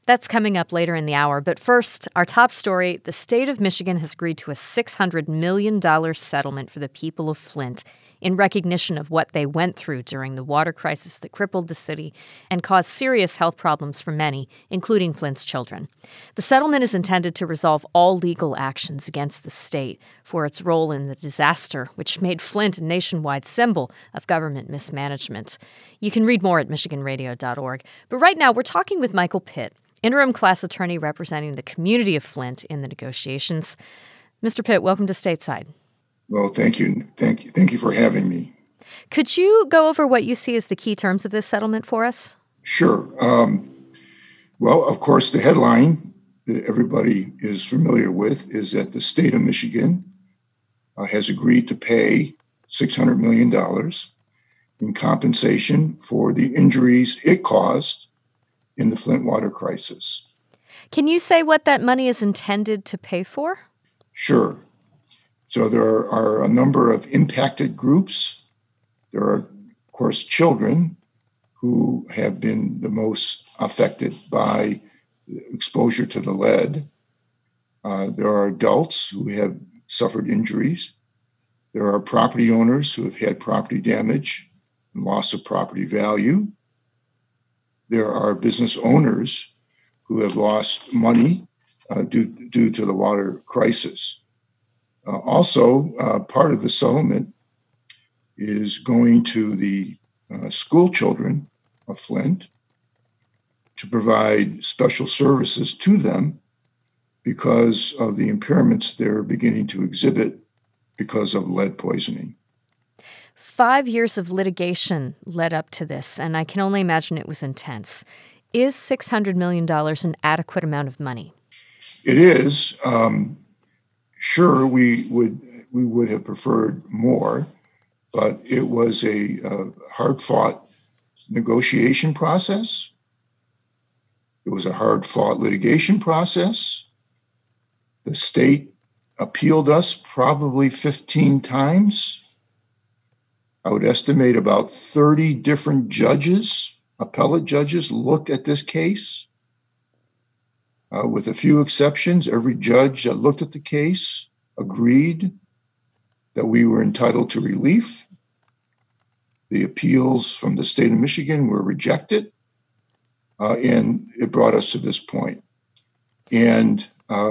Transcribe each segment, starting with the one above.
That's coming up later in the hour. But first, our top story, the state of Michigan has agreed to a $600 million settlement for the people of Flint in recognition of what they went through during the water crisis that crippled the city and caused serious health problems for many, including Flint's children. The settlement is intended to resolve all legal actions against the state for its role in the disaster, which made Flint a nationwide symbol of government mismanagement. You can read more at michiganradio.org. But right now, we're talking with Michael Pitt, interim class attorney representing the community of Flint in the negotiations. Mr. Pitt, welcome to Stateside. Well, thank you. Thank you for having me. Could you go over what you see as the key terms of this settlement for us? Sure. Well, of course, the headline that everybody is familiar with is that the state of Michigan has agreed to pay $600 million in compensation for the injuries it caused in the Flint water crisis. Can you say what that money is intended to pay for? Sure. So there are a number of impacted groups. There are, of course, children who have been the most affected by exposure to the lead. There are adults who have suffered injuries. There are property owners who have had property damage and loss of property value. There are business owners who have lost money due to the water crisis. Also, part of the settlement is going to the school children of Flint to provide special services to them because of the impairments they're beginning to exhibit because of lead poisoning. 5 years of litigation led up to this, and I can only imagine it was intense. Is $600 million an adequate amount of money? It is. Sure, we would have preferred more, but it was a hard-fought negotiation process. It was a hard-fought litigation process. The state appealed us probably 15 times. I would estimate about 30 different judges, appellate judges, looked at this case. With a few exceptions, every judge that looked at the case agreed that we were entitled to relief. The appeals from the state of Michigan were rejected, and it brought us to this point. And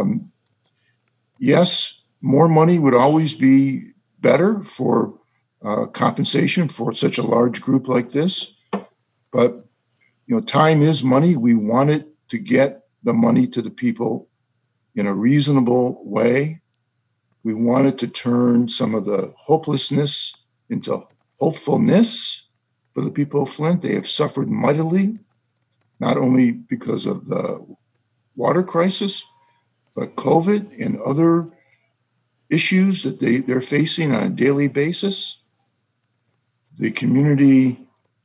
yes, more money would always be better for compensation for such a large group like this. But, time is money. We wanted to get the money to the people in a reasonable way. We wanted to turn some of the hopelessness into hopefulness for the people of Flint. They have suffered mightily, not only because of the water crisis, but COVID and other issues that they're facing on a daily basis. The community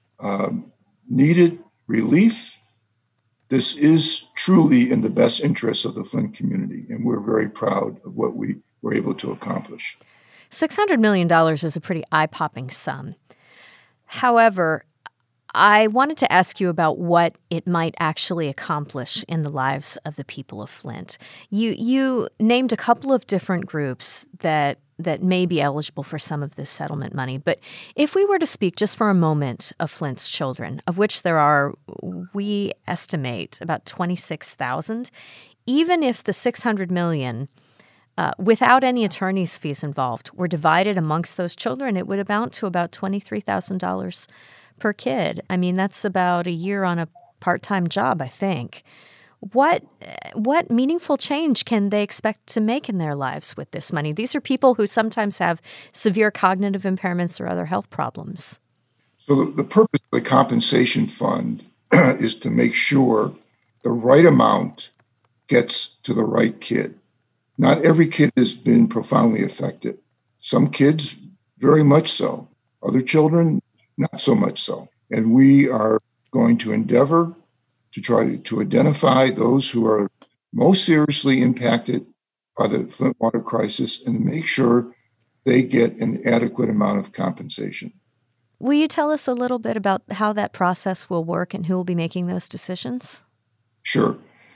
needed relief. This is truly in the best interest of the Flint community, and we're very proud of what we were able to accomplish. $600 million is a pretty eye-popping sum. However, I wanted to ask you about what it might actually accomplish in the lives of the people of Flint. You named a couple of different groups that may be eligible for some of this settlement money. But if we were to speak just for a moment of Flint's children, of which there are, we estimate, about 26,000, even if the $600 million, without any attorney's fees involved, were divided amongst those children, it would amount to about $23,000 per kid. I mean, that's about a year on a part-time job, I think. What meaningful change can they expect to make in their lives with this money? These are people who sometimes have severe cognitive impairments or other health problems. So the purpose of the compensation fund is to make sure the right amount gets to the right kid. Not every kid has been profoundly affected. Some kids, very much so. Other children, not so much so. And we are going to endeavor to try to identify those who are most seriously impacted by the Flint water crisis and make sure they get an adequate amount of compensation. Will you tell us a little bit about how that process will work and who will be making those decisions? Sure.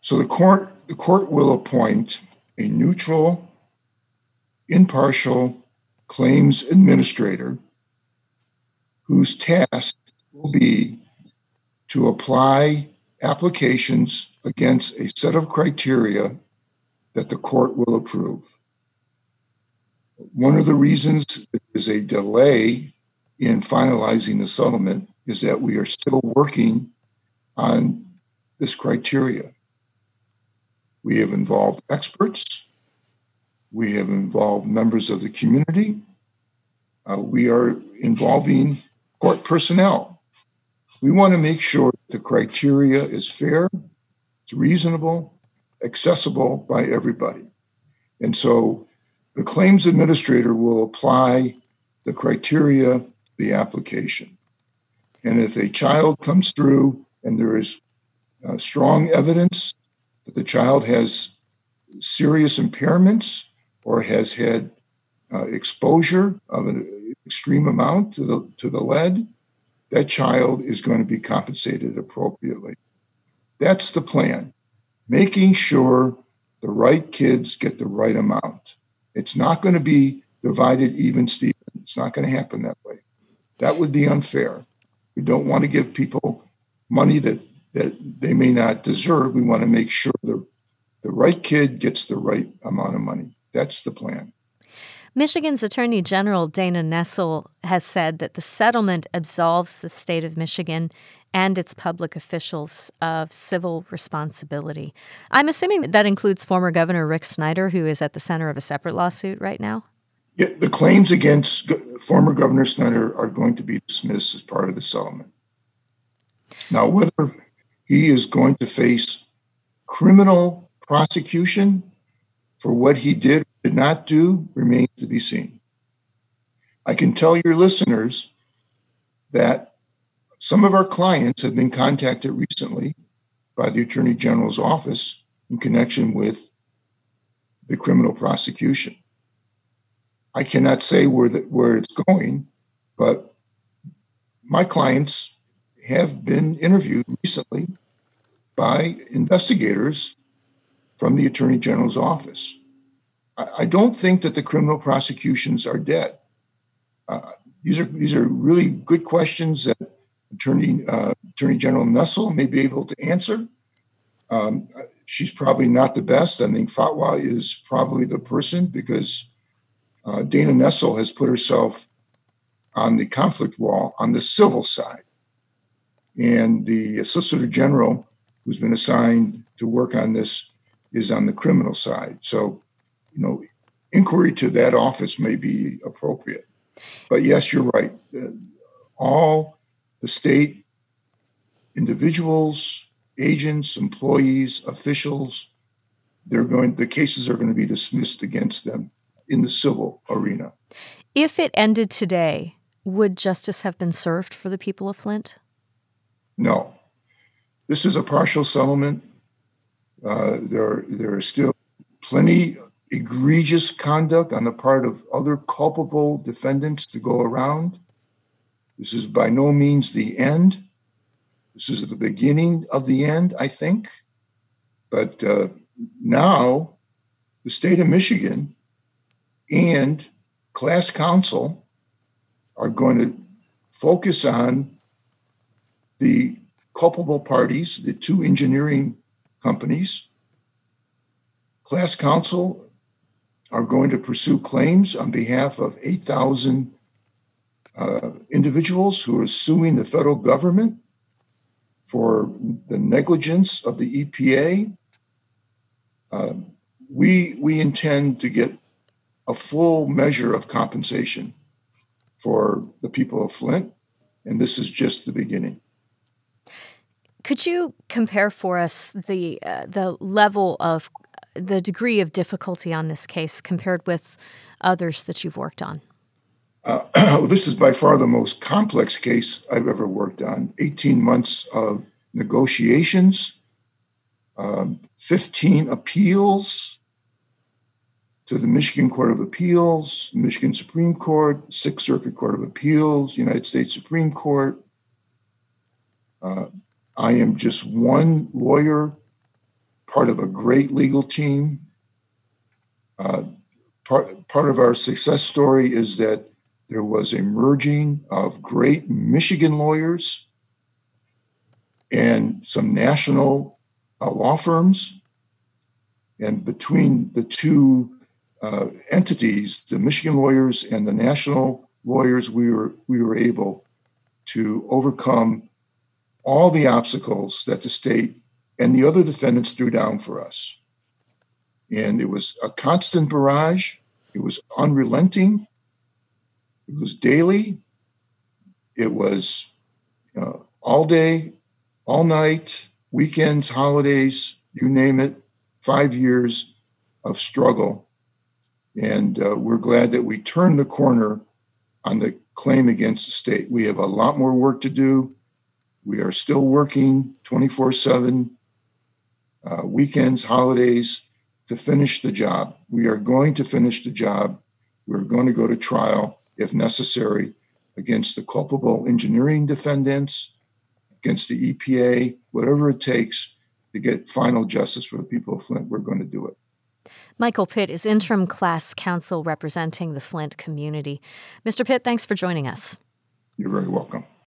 So the court will appoint a neutral, impartial claims administrator whose task will be to apply applications against a set of criteria that the court will approve. One of the reasons there is a delay in finalizing the settlement is that we are still working on this criteria. We have involved experts. We have involved members of the community. We are involving court personnel. We want to make sure the criteria is fair, it's reasonable, accessible by everybody. And so the claims administrator will apply the criteria to the application. And if a child comes through and there is strong evidence that the child has serious impairments or has had exposure of an extreme amount to the lead, that child is going to be compensated appropriately. That's the plan, making sure the right kids get the right amount. It's not going to be divided even, Stephen. It's not going to happen that way. That would be unfair. We don't want to give people money that they may not deserve. We want to make sure the right kid gets the right amount of money. That's the plan. Michigan's Attorney General Dana Nessel has said that the settlement absolves the state of Michigan and its public officials of civil responsibility. I'm assuming that includes former Governor Rick Snyder, who is at the center of a separate lawsuit right now? Yeah, the claims against former Governor Snyder are going to be dismissed as part of the settlement. Now, whether he is going to face criminal prosecution for what he did or did not do remains to be seen. I can tell your listeners that some of our clients have been contacted recently by the Attorney General's office in connection with the criminal prosecution. I cannot say where it's going, but my clients have been interviewed recently by investigators from the Attorney General's office. I don't think that the criminal prosecutions are dead. These are really good questions that Attorney General Nessel may be able to answer. She's probably not the best. I think Fatwa is probably the person because Dana Nessel has put herself on the conflict wall on the civil side. And the Solicitor General, who's been assigned to work on this, is on the criminal side. So, inquiry to that office may be appropriate. But yes, you're right. All the state individuals, agents, employees, officials, the cases are going to be dismissed against them in the civil arena. If it ended today, would justice have been served for the people of Flint? No. This is a partial settlement. There are still plenty egregious conduct on the part of other culpable defendants to go around. This is by no means the end. This is the beginning of the end, I think. But now the state of Michigan and class counsel are going to focus on the culpable parties, the two engineering companies. Class counsel are going to pursue claims on behalf of 8,000 individuals who are suing the federal government for the negligence of the EPA. We intend to get a full measure of compensation for the people of Flint, and this is just the beginning. Could you compare for us the level of the degree of difficulty on this case compared with others that you've worked on? This is by far the most complex case I've ever worked on. 18 months of negotiations, 15 appeals to the Michigan Court of Appeals, Michigan Supreme Court, Sixth Circuit Court of Appeals, United States Supreme Court. I am just one lawyer part of a great legal team. Part of our success story is that there was a merging of great Michigan lawyers and some national law firms. And between the two entities, the Michigan lawyers and the national lawyers, we were able to overcome all the obstacles that the state and the other defendants threw down for us. And it was a constant barrage. It was unrelenting. It was daily. It was all day, all night, weekends, holidays, you name it, 5 years of struggle. And we're glad that we turned the corner on the claim against the state. We have a lot more work to do. We are still working 24/7, weekends, holidays, to finish the job. We are going to finish the job. We're going to go to trial, if necessary, against the culpable engineering defendants, against the EPA, whatever it takes to get final justice for the people of Flint, we're going to do it. Michael Pitt is interim class counsel representing the Flint community. Mr. Pitt, thanks for joining us. You're very welcome.